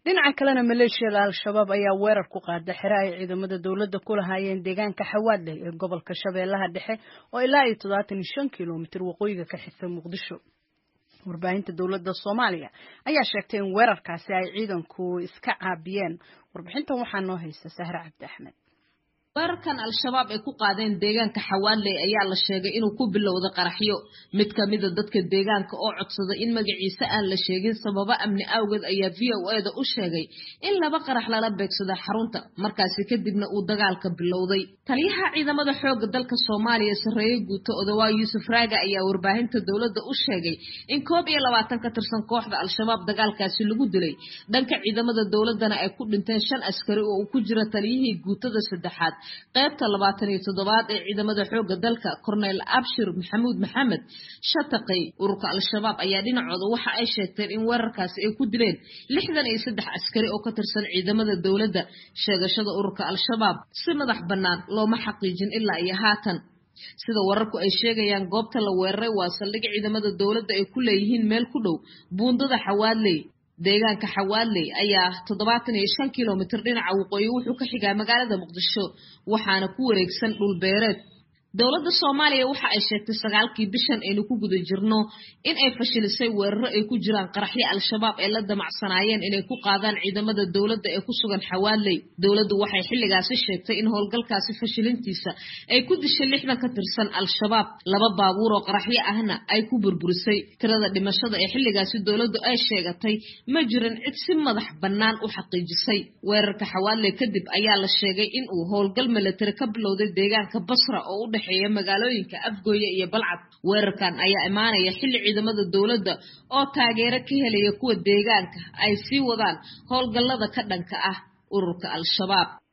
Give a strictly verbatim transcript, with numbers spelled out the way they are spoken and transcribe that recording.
dhinaca kalena maleeshiyada al-shabaab ayaa weerar ku qaaday xero ay ciidamada dawladda ku lahaayeen deegaanka Xawaadle ee gobolka Shabeellaha Dhexe oo ilaa iyo todobaatan iyo shan kiiloomitir waqooyiga ka xigta Muqdisho. warbaahinta dawladda Soomaaliya ayaa sheegtay in weerarkaasi ay ciidanku iska caabiyeen. warbixintan waxaa noo haysta Sahra Cabdi Axmed. weerarkan al-shabaab ay ku qaadeen deegaanka Xawaadle ayaa la sheegay inuu ku bilowday qaraxyo. mid ka mid ah dadka deegaanka oo codsaday in magaciisa aan la sheegin sababo amni awgeed ayaa V O A da u sheegay in laba qarax lala beegsaday xarunta, markaasi kadibna uu dagaalka bilowday. taliyaha ciidamada xoogga dalka Soomaaliya Sareeye Guuto Odawa Yuusuf Raaga ayaa warbaahinta dawladda u sheegay in koob iyo labaatan ka tirsan kooxda al-shabaab dagaalkaasi lagu dilay. dhanka ciidamada dawladana ay ku dhinteen shan askari oo uu ku jira taliyihii guutada saddexaad qaybta labaatan iyo toddobaad ee ciidamada xoogga dalka Cornel Abshir Maxamuud Maxamed Shataqay. ururka al-shabaab ayaa dhinacooda waxa ay sheegteen in weerarkaasi ay ku dileen lixdan iyo saddex askari oo ka tirsan ciidamada dawladda. sheegashada ururka al-shabaab si madax bannaan looma xaqiijin ilaa iyo haatan. sida wararku ay sheegayaan goobta la weeraray waa saldhig ciidamada dawladda ay ku leeyihiin meel ku dhow buundada Xawaadle. deegaanka Xawaadle ayaa toddobaatan iyo shan kiiloomitir dhinaca waqooyi wuxuu ka xigaa magaalada Muqdisho waxaana ku wareegsan dhul beereed. dawladda Soomaaliya waxa ay sheegtay sagaalkii bishan aynu ku guda jirno in ay fashilisay weeraro ay ku jiraan qaraxyo al-shabaab ee la damacsanaayeen inay ku qaadaan ciidamada dawladda ee ku sugan Xawaadle. dawladdu waxay xilligaasi sheegtay in howlgalkaasi fashilintiisa ay ku dishay lixdan ka tirsan al-shabaab, laba baabuur oo qaraxyo ahna ay ku burburisay. tirada dhimashada ee xilligaasi dawladdu ay sheegatay ma jirin cid si madax bannaan u xaqiijisay. weerarka Xawaadle kadib ayaa la sheegay in uu howlgal militari ka bilowday deegaanka Basra oo u ee magaalooyinka Afgooye iyo Balcad. weerarkan ayaa imaanaya xilli ciidamada dawladda oo taageero ka helaya kuwa deegaanka ay sii wadaan howlgallada ka dhanka ah ururka al-shabaab.